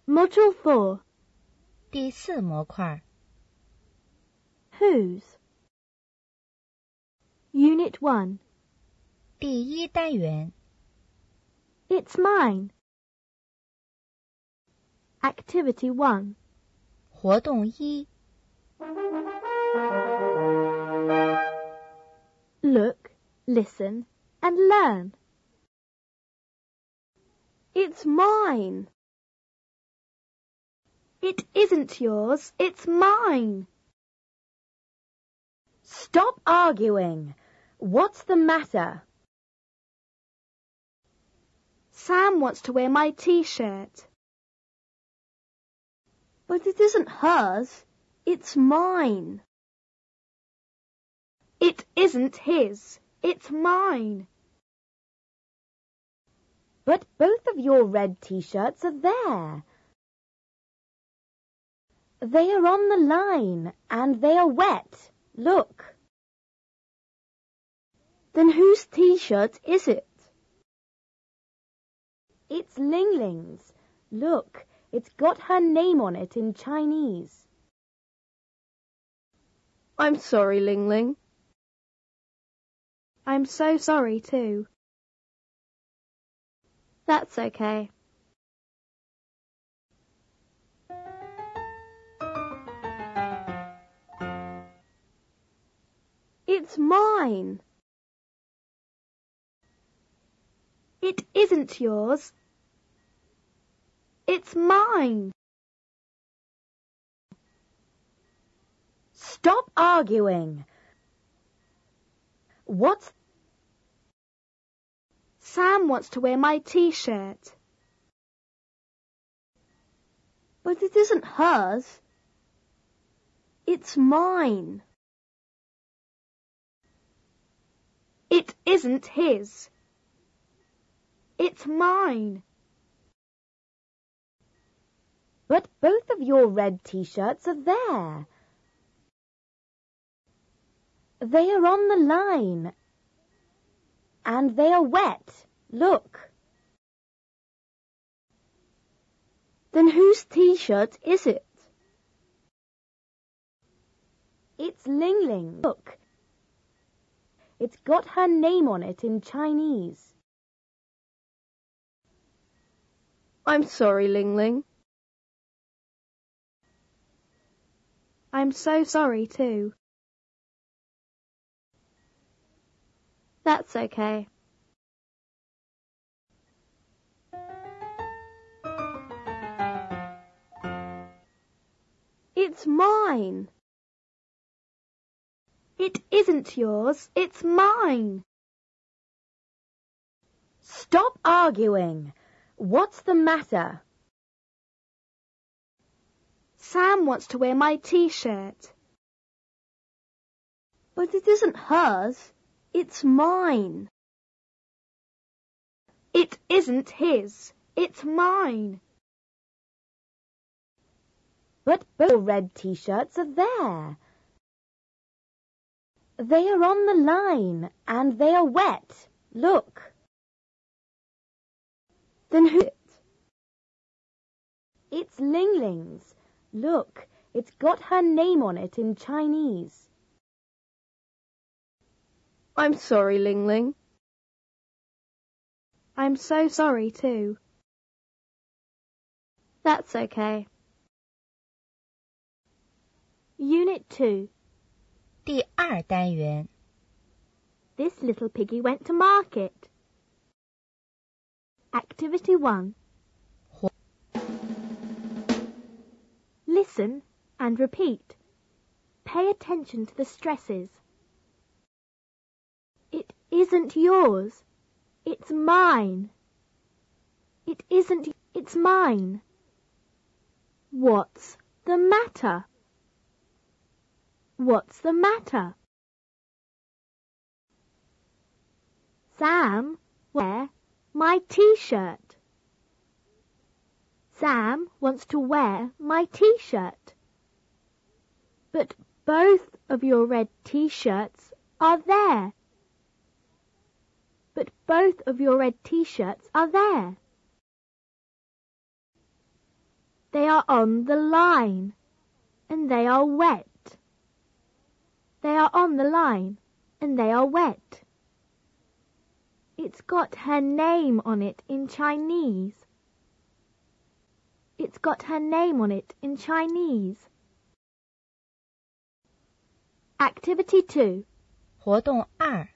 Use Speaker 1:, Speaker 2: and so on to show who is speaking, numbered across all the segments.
Speaker 1: Module 4.
Speaker 2: 第4模块
Speaker 1: Whose? Unit 1.
Speaker 2: 第1单元
Speaker 1: It's mine. Activity 1.
Speaker 2: 活动1
Speaker 1: Look, listen, and learn. It's mine. It isn't yours, it's mine.
Speaker 3: Stop arguing. What's the matter?
Speaker 1: Sam wants to wear my t-shirt. But it isn't hers, it's mine. It isn't his, it's mine.
Speaker 3: But both of your red t-shirts are there. They are on the line, and they are wet. Look.
Speaker 1: Then whose t-shirt is it?
Speaker 3: It's Ling Ling's. Look, it's got her name on it in Chinese.
Speaker 1: I'm sorry, Ling Ling. I'm so sorry too. That's okay. It's mine. It isn't yours. It's mine.
Speaker 3: Stop arguing. What's...
Speaker 1: Sam wants to wear my t-shirt. But it isn't hers. It's mine. It isn't his. It's mine.
Speaker 3: But both of your red t-shirts are there. They are on the line, and they are wet. Look.
Speaker 1: Then whose t-shirt is it?
Speaker 3: It's Ling Ling. Look. It's got her name on it in Chinese.
Speaker 1: I'm sorry, Ling Ling. I'm so sorry too. That's okay. It's mine. It isn't yours, it's mine.
Speaker 3: Stop arguing. What's the matter?
Speaker 1: Sam wants to wear my t-shirt. But it isn't hers, it's mine. It isn't his, it's mine.
Speaker 3: But both red t-shirts are there. They are on the line, and they are wet. Look.
Speaker 1: Then who is it?
Speaker 3: It's Ling Ling's. Look, it's got her name on it in Chinese.
Speaker 1: I'm sorry, Ling Ling. I'm so sorry too. That's okay. Unit 2.
Speaker 2: 第2单元
Speaker 1: This little piggy went to market. Activity 1. Listen and repeat. Pay attention to the stresses. It isn't yours. It's mine. It isn't. It's mine. What's the matter? What's the matter? Sam, wear my t-shirt. Sam wants to wear my t-shirt. But both of your red t-shirts are there. But both of your red t-shirts are there. They are on the line, and they are wet. They are on the line, and they are wet. It's got her name on it in Chinese. It's got her name on it in Chinese. Activity 2.
Speaker 2: 活动2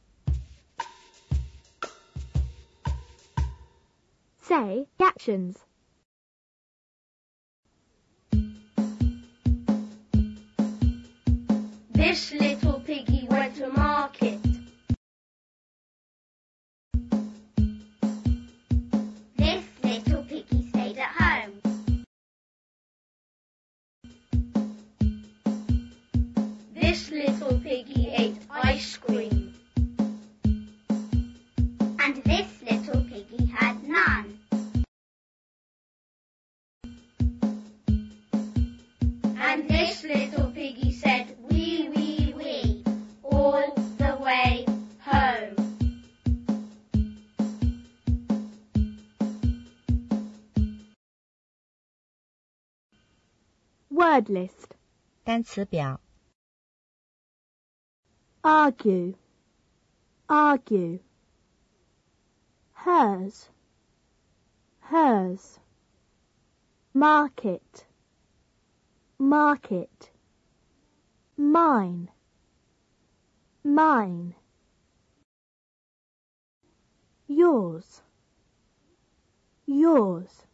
Speaker 1: Say actions.
Speaker 4: This little piggy went to market. This little piggy stayed at home. This little piggy ate ice cream. And this little piggy had none. And this little piggy said, wee, wee, wee, all the way home.
Speaker 1: Word list.
Speaker 2: 单词表
Speaker 1: Argue. Argue. Hers. Hers. Market. Market. Mine. Mine. Yours. Yours.